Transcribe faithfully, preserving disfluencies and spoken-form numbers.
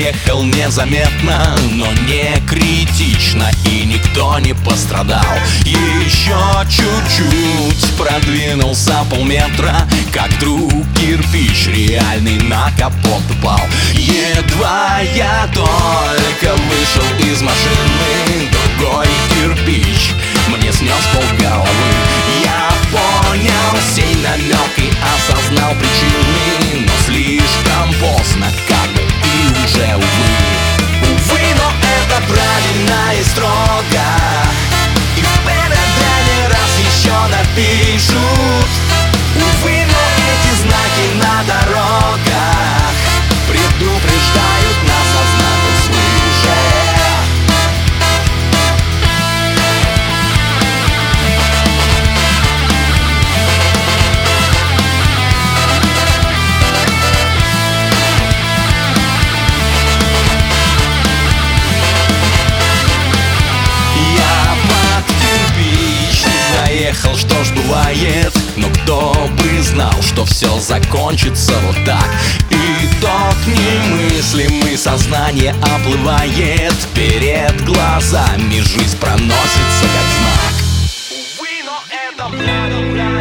проехал незаметно, но не критично, и никто не пострадал. Еще чуть-чуть продвинулся полметра, как вдруг кирпич реальный на капот упал. Едва я только вышел из машины, другой кирпич мне снес полголовы. Я понял сей намек и осознал причины, но слишком поздно, как бы и уже увы. Увы, но это правильно и строго, и впереди не раз еще напишут. Увы, но эти знаки на дорогах предупреждают нас о знаках свыше. Заехал, что ж бывает, но кто бы знал, что все закончится вот так. И тот немыслимый сознание оплывает перед глазами, жизнь проносится как знак. Увы, но это